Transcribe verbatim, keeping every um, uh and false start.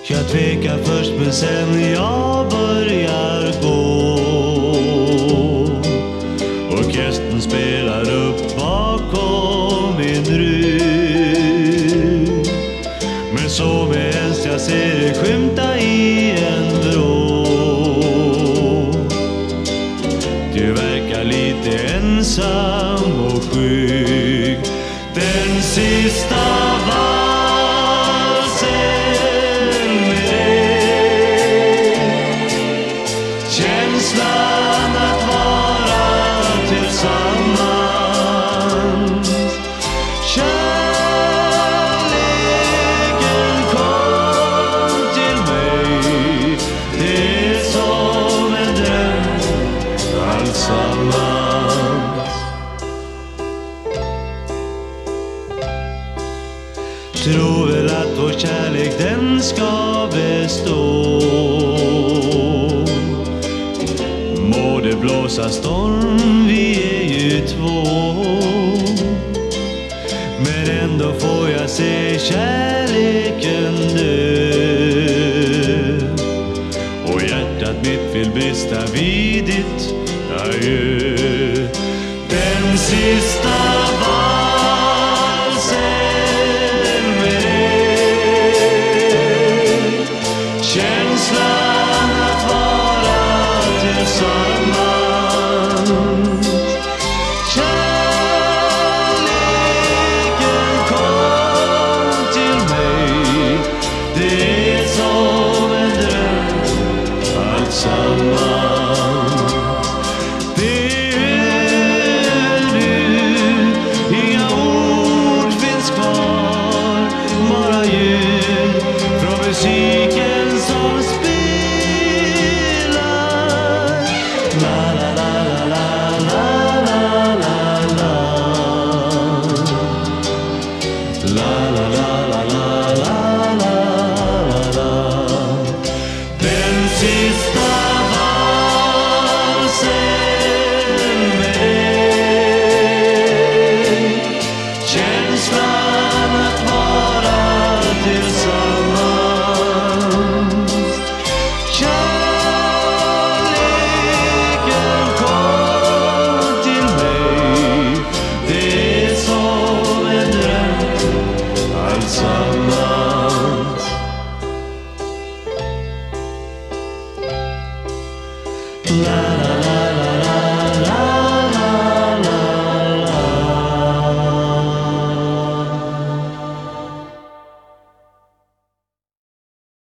Jag tvekar först men sen jag börjar gå. Orkestern spelar upp bakom min rygg. Men så medan jag ser det skymta i en vrå. Du verkar lite ensam och skygg. Den sista valsen med dig. Känslan att vara tillsammans. Kärleken kom till mig. Det är som en dröm alltsammans. Tror väl att vår kärlek den ska bestå. Må det blåsa storm, vi är ju två. Men ändå får jag se kärleken dö. Och hjärtat mitt vill brista vid ditt adjö. Den sista